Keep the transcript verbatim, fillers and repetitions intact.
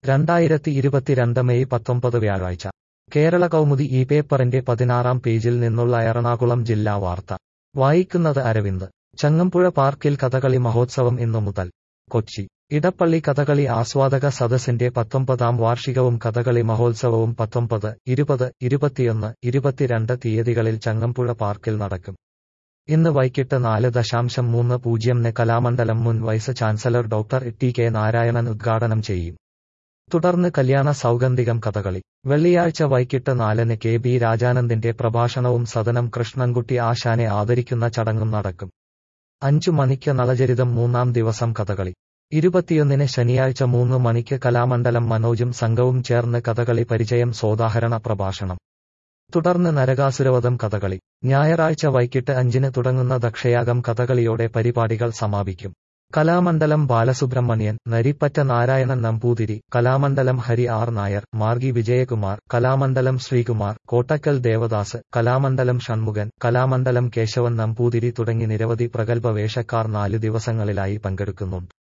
രണ്ടായിരത്തി ഇരുപത്തിരണ്ട് മെയ് പത്തൊമ്പത് വ്യാഴാഴ്ച കേരള കൗമുദി ഈ പേപ്പറിന്റെ പതിനാറാം പേജിൽ നിന്നുള്ള എറണാകുളം ജില്ലാ വാർത്ത വായിക്കുന്നത് അരവിന്ദ്. ചങ്ങമ്പുഴ പാർക്കിൽ കഥകളി മഹോത്സവം ഇന്നു മുതൽ. കൊച്ചി ഇടപ്പള്ളി കഥകളി ആസ്വാദക സദസ്സിന്റെ പത്തൊമ്പതാം വാർഷികവും കഥകളി മഹോത്സവവും പത്തൊമ്പത്, ഇരുപത്, ഇരുപത്തിയൊന്ന്, ഇരുപത്തിരണ്ട് തീയതികളിൽ ചങ്ങമ്പുഴ പാർക്കിൽ നടക്കും. ഇന്ന് വൈകിട്ട് നാല് ദശാംശം മൂന്ന് പൂജ്യംന് കലാമണ്ഡലം മുൻ vice chancellor doctor T K Narayanan ഉദ്ഘാടനം ചെയ്യും. തുടർന്ന് കല്യാണ സൗഗന്ധികം കഥകളി. വെള്ളിയാഴ്ച വൈകിട്ട് നാലിന് കെ ബി രാജാനന്ദിന്റെ പ്രഭാഷണവും സദനം കൃഷ്ണൻകുട്ടി ആശാനെ ആദരിക്കുന്ന ചടങ്ങും നടക്കും. അഞ്ചു മണിക്ക് നളചരിതം മൂന്നാം ദിവസം കഥകളി. ഇരുപത്തിയൊന്നിന് ശനിയാഴ്ച മൂന്ന് മണിക്ക് കലാമണ്ഡലം മനോജും സംഘവും ചേർന്ന് കഥകളി പരിചയം സോദാഹരണ പ്രഭാഷണം. തുടർന്ന് നരകാസുരവധം കഥകളി. ഞായറാഴ്ച വൈകിട്ട് അഞ്ചിന് തുടങ്ങുന്ന ദക്ഷയാഗം കഥകളിയോടെ പരിപാടികൾ സമാപിക്കും. കലാമണ്ഡലം ബാലസുബ്രഹ്മണ്യൻ, നരിപ്പറ്റ നാരായണൻ നമ്പൂതിരി, കലാമണ്ഡലം ഹരി ആർ നായർ, മാർഗി വിജയകുമാർ, കലാമണ്ഡലം ശ്രീകുമാർ, കോട്ടക്കൽ ദേവദാസ്, കലാമണ്ഡലം ഷൺമുഖൻ, കലാമണ്ഡലം കേശവൻ നമ്പൂതിരി തുടങ്ങി നിരവധി പ്രഗത്ഭ വേഷക്കാർ നാല് ദിവസങ്ങളിലായി പങ്കെടുക്കുന്നുണ്ട്.